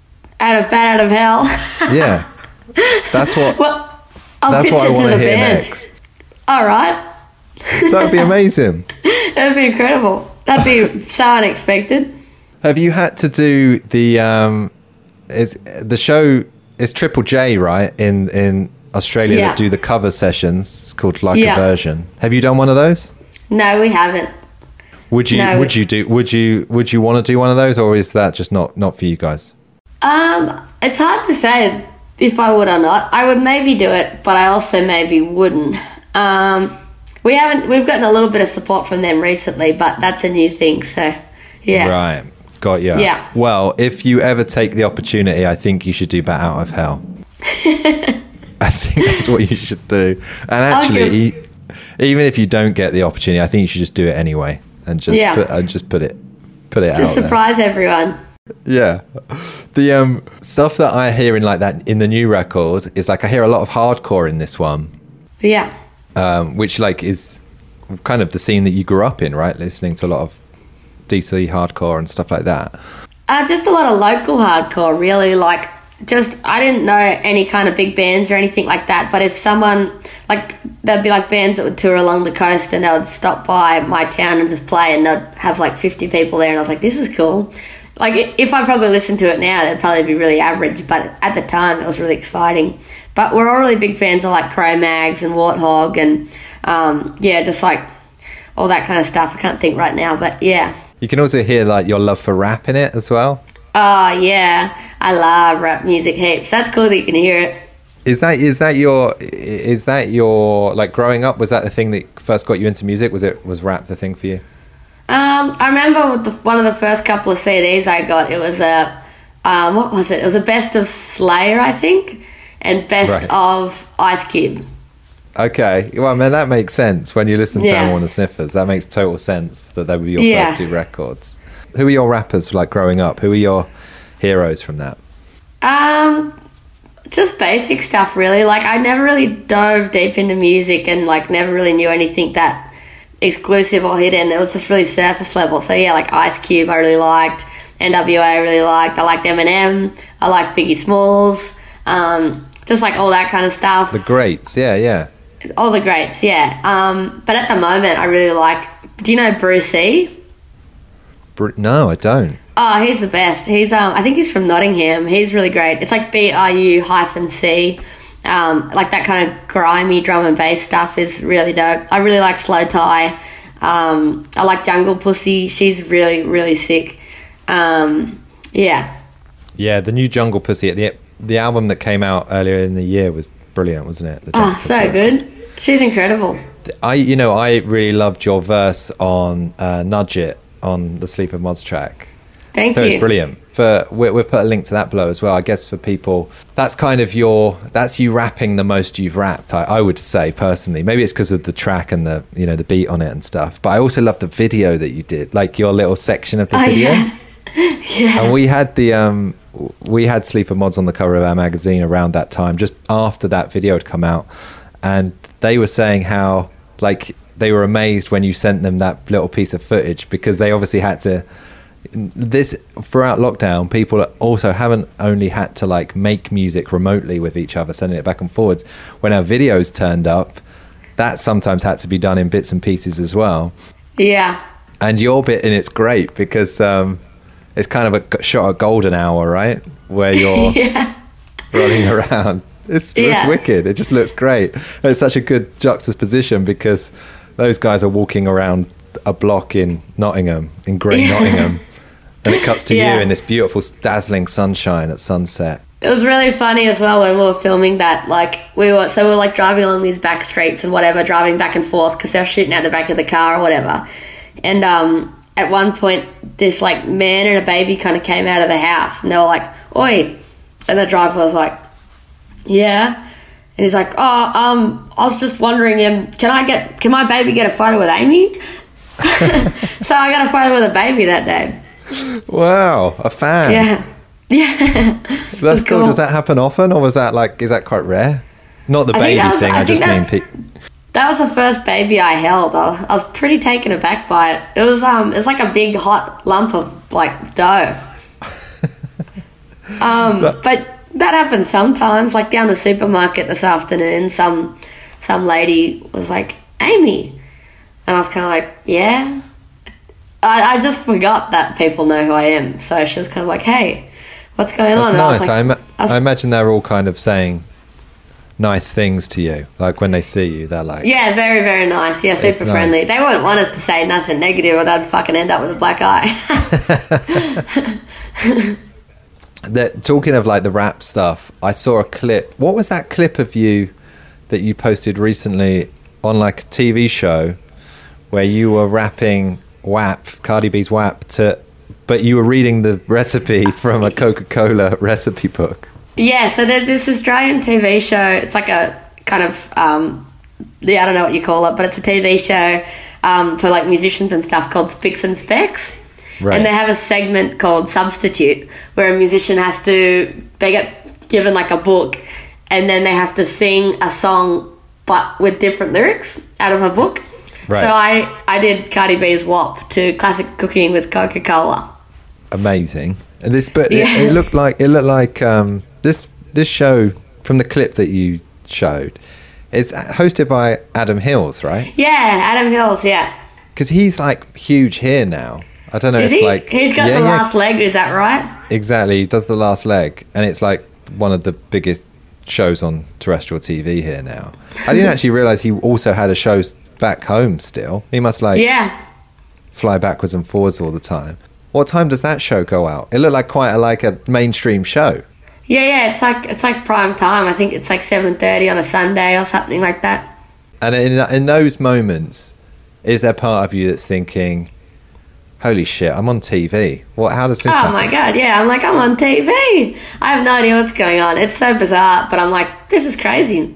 Out of Bad Out of Hell. Yeah, that's what. Well, I'll that's pitch what I it to want the to hear band. next. All right. That would be amazing. That'd be incredible. That'd be so unexpected. Have you had to do the um is the show is Triple J, right? In in Australia Yeah. that do the cover sessions called Like Yeah. a Version. Have you done one of those? No, we haven't. Would you No. would you do would you would you want to do one of those, or is that just not not for you guys? Um, it's hard to say if I would or not. I would maybe do it, but I also maybe wouldn't. Um, we haven't. We've gotten a little bit of support from them recently, but that's a new thing. So, yeah. Right. Got you. Yeah. Well, if you ever take the opportunity, I think you should do Bat Out of Hell. I think that's what you should do. And actually, Okay. e- even if you don't get the opportunity, I think you should just do it anyway and just Yeah. put, and just put it put it Just out there. surprise everyone. Yeah. The um stuff that I hear in like that in the new record is like I hear a lot of hardcore in this one, Yeah. um, which like is kind of the scene that you grew up in, right? Listening to a lot of D C hardcore and stuff like that. Uh, just a lot of local hardcore, really. Like, just, I didn't know any kind of big bands or anything like that, but if someone, like, there'd be like bands that would tour along the coast and they would stop by my town and just play, and they'd have like fifty people there, and I was like, this is cool. Like, i- if I probably listened to it now, that'd probably be really average, but at the time, it was really exciting. But we're all really big fans of like Cro-Mags and Warthog and, um, yeah, just like all that kind of stuff. I can't think right now, but yeah. You can also hear like your love for rap in it as well. Oh, yeah. I love rap music heaps. That's cool that you can hear it. Is that is that your is that your like growing up? Was that the thing that first got you into music? Was it was rap the thing for you? Um, I remember with the, one of the first couple of C Ds I got, it was a, um, what was it? It was a best of Slayer, I think, and best Right. of Ice Cube. Okay, well, man, that makes sense when you listen to Yeah. Animal and the Sniffers. That makes total sense that they were your Yeah. first two records. Who are your rappers like growing up? Who are your heroes from that? Um, just basic stuff, really. Like, I never really dove deep into music and, like, never really knew anything that exclusive or hidden. It was just really surface level. So, yeah, like Ice Cube I really liked. N W A I really liked. I liked Eminem. I liked Biggie Smalls. Um, just, like, all that kind of stuff. The greats, yeah, yeah. All the greats, yeah. Um, but at the moment, I really like... Do you know Bruce E? Br- no, I don't. Oh, he's the best. He's um, I think he's from Nottingham. He's really great. It's like B R U hyphen C. Um, like that kind of grimy drum and bass stuff is really dope. I really like Slow Tie. Um, I like Jungle Pussy. She's really, really sick. Um, yeah. Yeah, the new Jungle Pussy, the the album that came out earlier in the year was brilliant, wasn't it? The Oh, Jungle so Pussy. good. She's incredible. I, you know, I really loved your verse on uh, Nudge It on the Sleep of Mods track. Thank That was you. brilliant. For we we'll put a link to that below as well. I guess for people, that's kind of your that's you rapping the most you've rapped. I, I would say personally, maybe it's because of the track and the you know the beat on it and stuff. But I also love the video that you did, like your little section of the Oh, video. yeah. Yeah. And we had the um we had Sleeper Mods on the cover of our magazine around that time, just after that video had come out, and they were saying how like they were amazed when you sent them that little piece of footage, because they obviously had to. This throughout lockdown, people also haven't only had to like make music remotely with each other, sending it back and forwards. When our videos turned up, that sometimes had to be done in bits and pieces as well. Yeah. And your bit in it's great because um, it's kind of a shot of golden hour, right? Where you're Yeah. rolling around. It's, Yeah. it's wicked. It just looks great. And it's such a good juxtaposition because those guys are walking around a block in Nottingham, in grey Yeah. Nottingham. And it cuts to Yeah. you in this beautiful, dazzling sunshine at sunset. It was really funny as well when we were filming that. Like we were, so we were like driving along these back streets and whatever, driving back and forth because they were shooting out the back of the car or whatever. And um, at one point, this like man and a baby kind of came out of the house, and they were like, "Oi!" And the driver was like, "Yeah." And he's like, "Oh, um, I was just wondering, um, can I get, can my baby get a photo with Amy?" So I got a photo with a baby that day. Wow, a fan. Yeah. Yeah. That's cool. Does that happen often, or was that like, is that quite rare? Not the I think baby that was- thing, I I, just think mean... that- Pe- That was the first baby I held. I was, I was pretty taken aback by it. It was um, it was like a big hot lump of like dough. um, but, that happens sometimes. Like down the supermarket this afternoon, some some lady was like, "Amy," and I was kind of like, "Yeah." I, I just forgot that people know who I am, so she was kind of like, "Hey, what's going That's on?" And I was nice. like, I, ima- I was- I imagine they're all kind of saying nice things to you. Like when they see you, they're like... Yeah, very, very nice. Yeah, It's super friendly. nice. They wouldn't want us to say nothing negative or they'd fucking end up with a black eye. That, talking of like the rap stuff, I saw a clip. What was that clip of you that you posted recently on like a T V show where you were rapping W A P, Cardi B's W A P, to, but you were reading the recipe from a Coca-Cola recipe book? Yeah, so there's this Australian T V show. It's like a kind of, um, yeah, I don't know what you call it, but it's a T V show um, for like musicians and stuff called Spicks and Specs. Right. And they have a segment called Substitute where a musician has to, they get given like a book and then they have to sing a song but with different lyrics out of a book. Right. So I, I did Cardi B's W A P to Classic Cooking with Coca-Cola. Amazing. And this, but Yeah. it, it looked like it looked like um, this this show from the clip that you showed is hosted by Adam Hills, right? Yeah, Adam Hills, yeah. Because he's like huge here now. I don't know Is if he? like He's got Yeah, the yeah, last leg, is that right? exactly. He does the last leg, and it's like one of the biggest shows on terrestrial T V here now. I didn't actually realize he also had a show back home still. He must like Yeah. fly backwards and forwards all the time. What time does that show go out? It looked like quite a, like a mainstream show. Yeah, yeah, it's like it's like prime time. I think it's like seven thirty on a Sunday or something like that. And in in those moments, is there part of you that's thinking, holy shit, I'm on T V. What? How does this Oh happen? my God, yeah. I'm like, I'm on T V. I have no idea what's going on. It's so bizarre, but I'm like, this is crazy.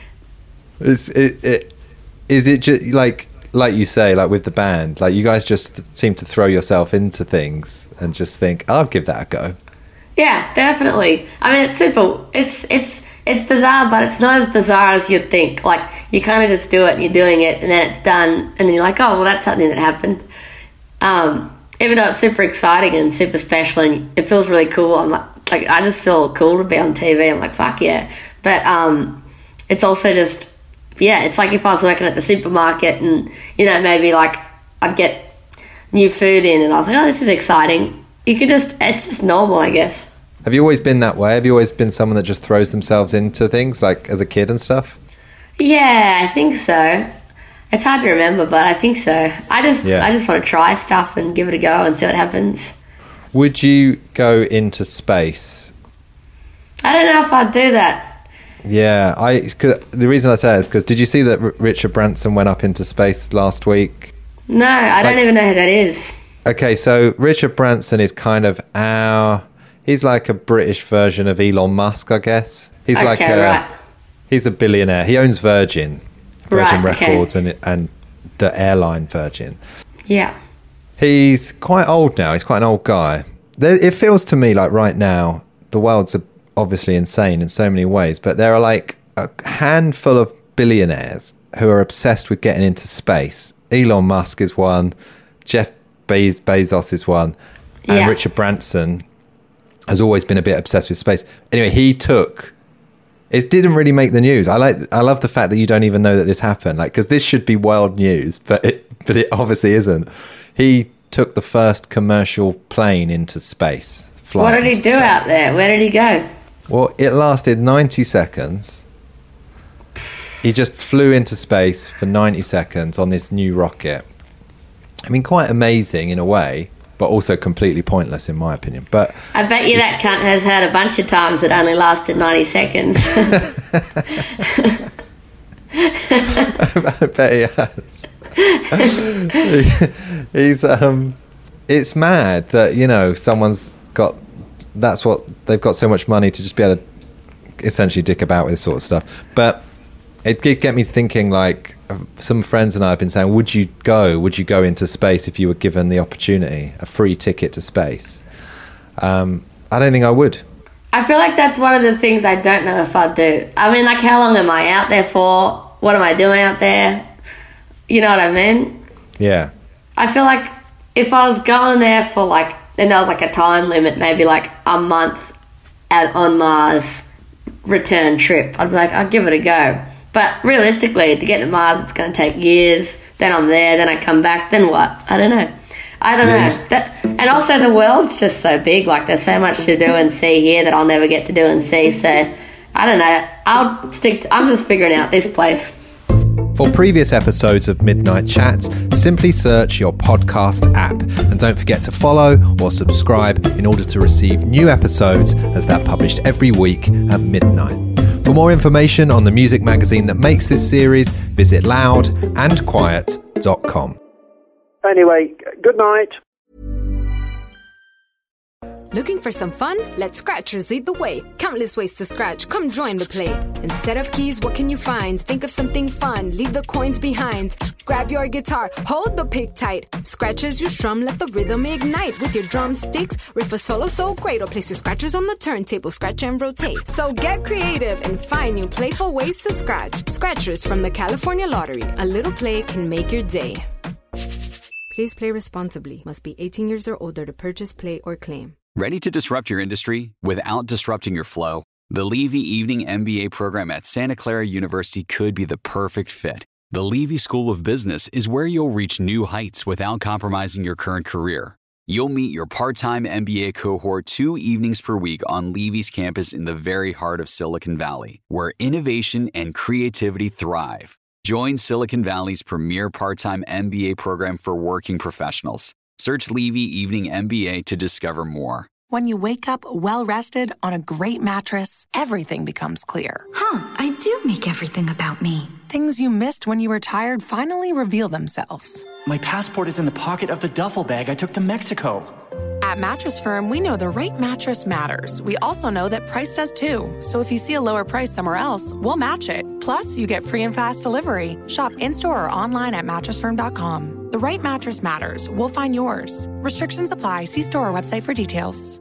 Is it, it, is it just like, like you say, like with the band, like you guys just seem to throw yourself into things and just think, I'll give that a go. Yeah, definitely. I mean, it's super, it's, it's, it's bizarre, but it's not as bizarre as you'd think. Like, you kind of just do it and you're doing it and then it's done and then you're like, oh, well, that's something that happened. Um, even though it's super exciting and super special and it feels really cool, I'm like, like I just feel cool to be on T V. I'm like, fuck yeah. But um, it's also just, yeah, it's like if I was working at the supermarket and, you know, maybe like I'd get new food in and I was like, oh, this is exciting. You could just, it's just normal, I guess. Have you always been that way? Have you always been someone that just throws themselves into things, like as a kid and stuff? Yeah, I think so. It's hard to remember, but I think so. I just Yeah. I just want to try stuff and give it a go and see what happens. Would you go into space? I don't know if I'd do that. Yeah, I. Cause the reason I say it is because did you see that R- Richard Branson went up into space last week? No, I don't Like- even know who that is. Okay, so Richard Branson is kind of our. He's like a British version of Elon Musk, I guess. He's Okay, like a. right. He's a billionaire. He owns Virgin, Virgin Right, okay. Records, and and the airline Virgin. Yeah. He's quite old now. He's quite an old guy. There, it feels to me like right now the world's obviously insane in so many ways, but there are like a handful of billionaires who are obsessed with getting into space. Elon Musk is one. Jeff Bez- Bezos is one. And Yeah. Richard Branson has always been a bit obsessed with space. Anyway, he took... It didn't really make the news. I like. I love the fact that you don't even know that this happened. Like, because this should be world news, but it, but it obviously isn't. He took the first commercial plane into space. What did he into do space. out there? Where did he go? Well, it lasted ninety seconds. He just flew into space for ninety seconds on this new rocket. I mean, quite amazing in a way, but also completely pointless in my opinion. But I bet you that cunt has heard a bunch of times it only lasted ninety seconds. I bet he has. he, he's um, it's mad that you know someone's got. That's what they've got so much money to just be able to essentially dick about with this sort of stuff. But it did get me thinking. Like some friends and I have been saying, would you go? Would you go into space if you were given the opportunity, a free ticket to space? Um, I don't think I would. I feel like that's one of the things I don't know if I'd do. I mean, like, how long am I out there for? What am I doing out there? You know what I mean? Yeah. I feel like if I was going there for, like, and there was, like, a time limit, maybe, like, a month out on Mars return trip, I'd be like, I'll give it a go. But realistically, to get to Mars, it's going to take years. Then I'm there, then I come back, then what? I don't know. I don't Yeah, know. you s- That, and also the world's just so big. Like, there's so much to do and see here that I'll never get to do and see. So, I don't know. I'll stick to, I'm just figuring out this place. For previous episodes of Midnight Chats, simply search your podcast app and don't forget to follow or subscribe in order to receive new episodes as they're published every week at midnight. For more information on the music magazine that makes this series, visit loud and quiet dot com. Anyway, good night. Looking for some fun? Let scratchers lead the way. Countless ways to scratch. Come join the play. Instead of keys, what can you find? Think of something fun. Leave the coins behind. Grab your guitar. Hold the pick tight. Scratch as you strum. Let the rhythm ignite. With your drumsticks, riff a solo so great. Or place your scratchers on the turntable. Scratch and rotate. So get creative and find new playful ways to scratch. Scratchers from the California Lottery. A little play can make your day. Please play responsibly. Must be eighteen years or older to purchase, play, or claim. Ready to disrupt your industry without disrupting your flow? The Levy Evening M B A program at Santa Clara University could be the perfect fit. The Levy School of Business is where you'll reach new heights without compromising your current career. You'll meet your part-time M B A cohort two evenings per week on Levy's campus in the very heart of Silicon Valley, where innovation and creativity thrive. Join Silicon Valley's premier part-time M B A program for working professionals. Search Levy Evening M B A to discover more. When you wake up well-rested on a great mattress, everything becomes clear. Huh, I do make everything about me. Things you missed when you were tired finally reveal themselves. My passport is in the pocket of the duffel bag I took to Mexico. At Mattress Firm, we know the right mattress matters. We also know that price does too. So if you see a lower price somewhere else, we'll match it. Plus, you get free and fast delivery. Shop in-store or online at mattress firm dot com. The right mattress matters. We'll find yours. Restrictions apply. See store or website for details.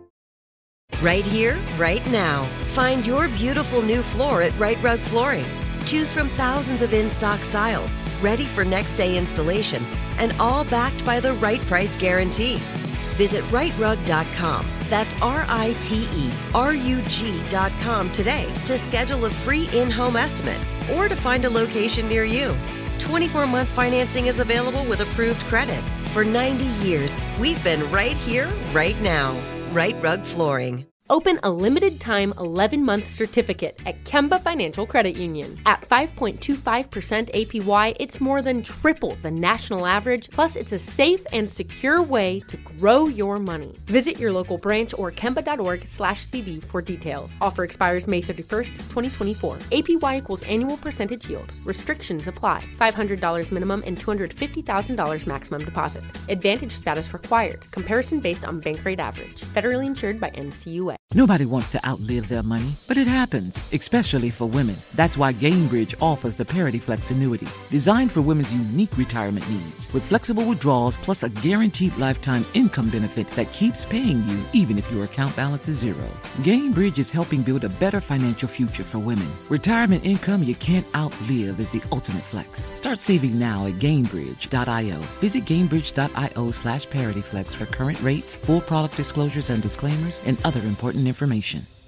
Right here, right now. Find your beautiful new floor at Right Rug Flooring. Choose from thousands of in-stock styles, ready for next day installation, and all backed by the right price guarantee. Visit right rug dot com. That's R I T E R U G dot com today to schedule a free in-home estimate or to find a location near you. twenty-four month financing is available with approved credit. For ninety years, we've been right here, right now. Right Rug Flooring. Open a limited-time eleven-month certificate at Kemba Financial Credit Union. At five point two five percent A P Y, it's more than triple the national average, plus it's a safe and secure way to grow your money. Visit your local branch or kemba dot org slash C D for details. Offer expires May thirty-first, twenty twenty-four. A P Y equals annual percentage yield. Restrictions apply. five hundred dollars minimum and two hundred fifty thousand dollars maximum deposit. Advantage status required. Comparison based on bank rate average. Federally insured by N C U A. Nobody wants to outlive their money, but it happens, especially for women. That's why Gainbridge offers the Parity Flex annuity, designed for women's unique retirement needs, with flexible withdrawals plus a guaranteed lifetime income benefit that keeps paying you even if your account balance is zero. Gainbridge is helping build a better financial future for women. Retirement income you can't outlive is the ultimate flex. Start saving now at Gainbridge dot io. Visit Gainbridge dot io slash ParityFlex for current rates, full product disclosures and disclaimers, and other important information.